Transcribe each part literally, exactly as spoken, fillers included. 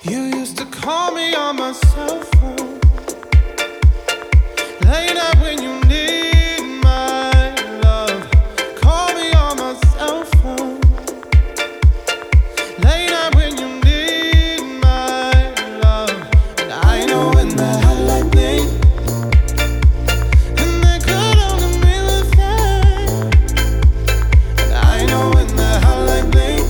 You used to call me on my cell phone late night when you need my love. Call me on my cell phone late night when you need my love. And I know when the hotline bling and they could only be with you. And I know when the hotline bling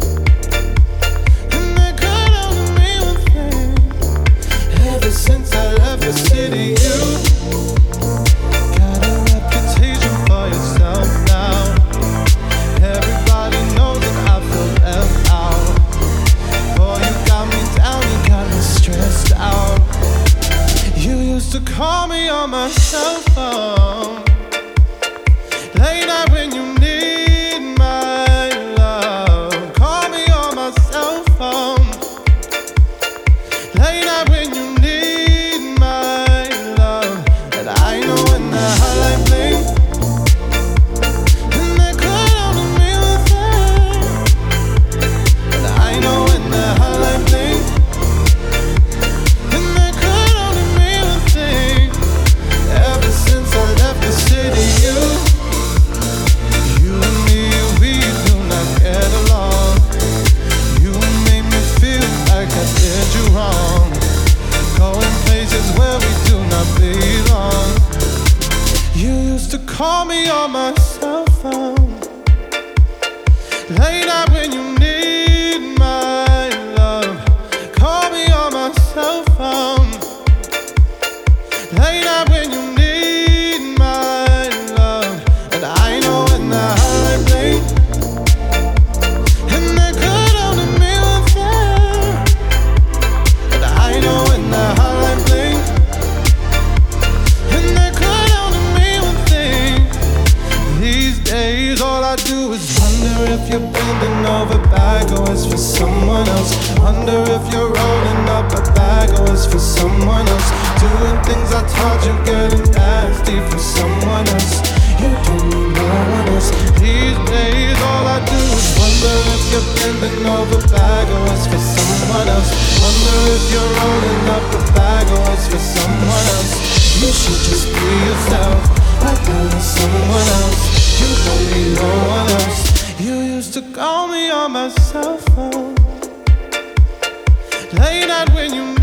and they could only be with you. Ever since I left the city, you got a reputation for yourself now. Everybody knows that I feel left out. Boy, you got me down, you got me stressed out. You used to call me on my cell phone late night when you need my love. Call me on my cell phone late night when you need my love. And I know when the hotline bling and they could only be with you. And I know when the hotline bling and they could only be with you. Ever since I left the city, you, you and me, we do not get along. You made me feel like I did you wrong, going places where we do not belong. You used to call me on my cell phone late night when you need my love. Call me on my cell phone late night when you need my love. And I know when the hotline bling and they could only be with you. And I know when the hotline bling and they could only be with you. These days all I do is wonder if you're bending over bag or it's for someone else. Wonder if you're rolling up a bag or it's for someone else. Doing things I taught you, getting nasty for someone else. You don't need no one else. These days all I do is wonder if you're bending over bag or it's for someone else. Wonder if you're rolling up a bag or it's for someone else. You should just be yourself, like I was someone else. You don't need no one else. You used to call me on my cell phone late night when you